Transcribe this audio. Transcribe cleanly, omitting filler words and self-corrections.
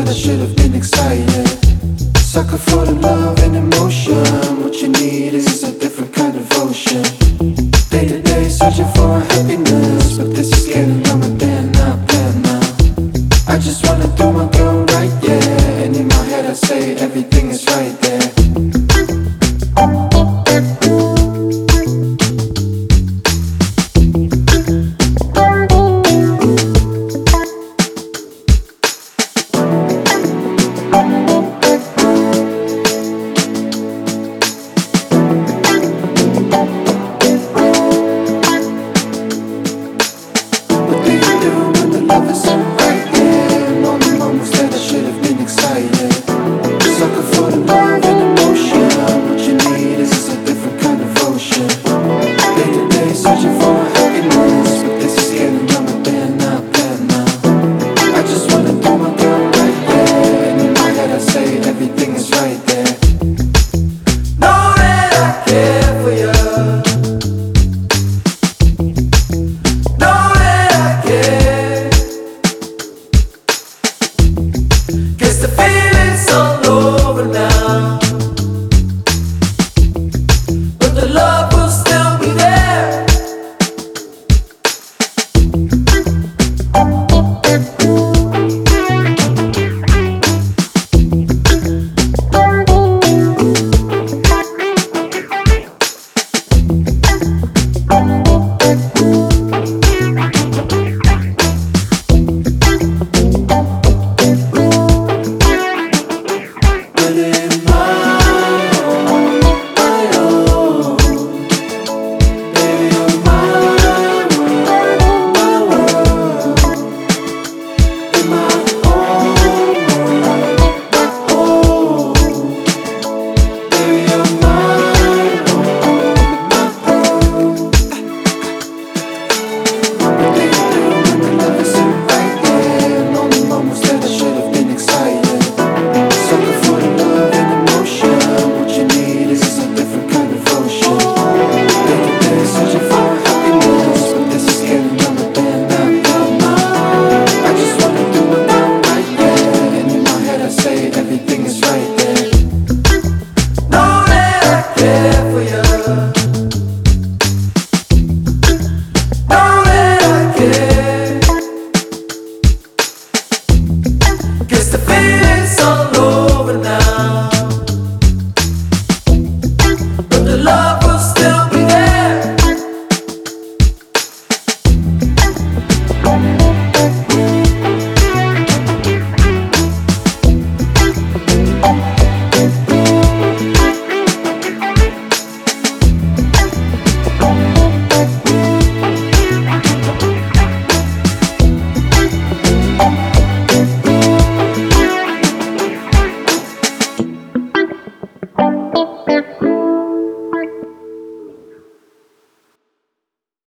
that I should have been excited. Sucker for the love and emotion. What you need is a different kind of ocean. Day to day searching for happiness, but this is getting on my bad now. I just wanna do my girl right, yeah. And in my head I say everything is right there. Guess the feeling's all